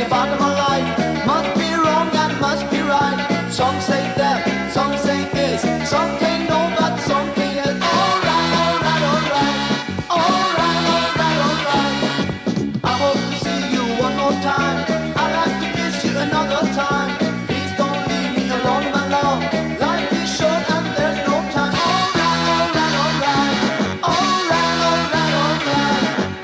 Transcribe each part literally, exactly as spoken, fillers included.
about my life must be wrong and must be right. Some say that, some say this, some say no, but something is alright, alright, alright, alright, alright, alright. I hope to see you one more time. I'd like to kiss you another time. Please don't leave me alone, my love. Life is short and there's no time. Alright, alright, alright, alright, alright, alright.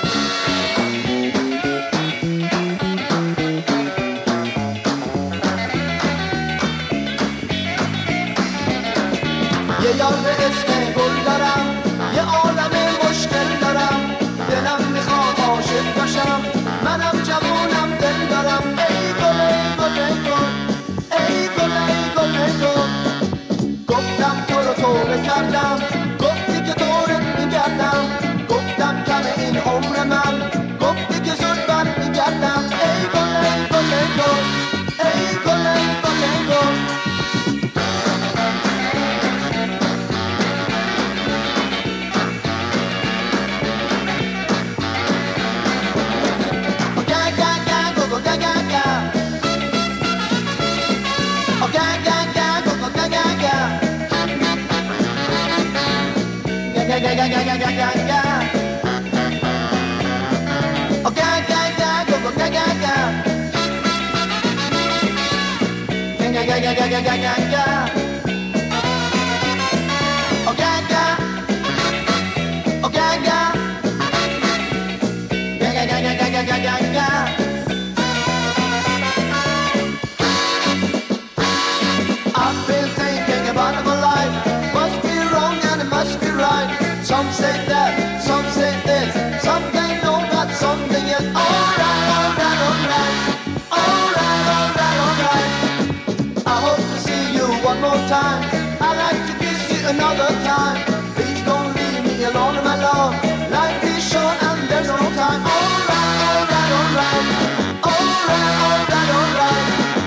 یه یار به اسم گل دارم، یه عالم مشکل دارم. دلم میخواد عاشق باشم، منم جوانم دل دارم. ای گل ای گل ای گل، ای گل ای گل ای گل. گفتم تو رو توبه کردم، گفتی که دورت میگردم. گفتم کمه این عمر من، گفتی که زود بر میگردم. ای گل ای گل ای گل، ای گل ای گل ای گل. Ga ga ga ga ga ga ga ga. Oh ga ga ga go go ga ga ga. Ga ga ga ga ga ga ga ga. Oh ga ga. Oh ga ga. Ga ga ga ga ga ga ga ga. I've been thinking about my life. Must be wrong and it must be right. Some say that, some say this, something no, but something is alright, alright, alright, alright, alright, alright. I hope to see you one more time. I'd like to kiss you another time. Please don't leave me alone, my love. Life is short and there's no time. Alright, alright, alright, alright, alright, alright.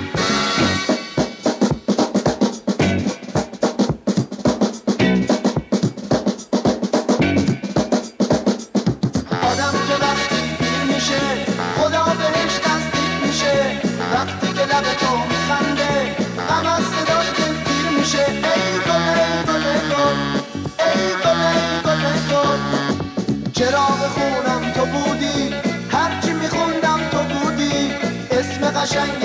چراغ خونم تو بودی، هرچی میخوندم تو بودی. اسم قشنگ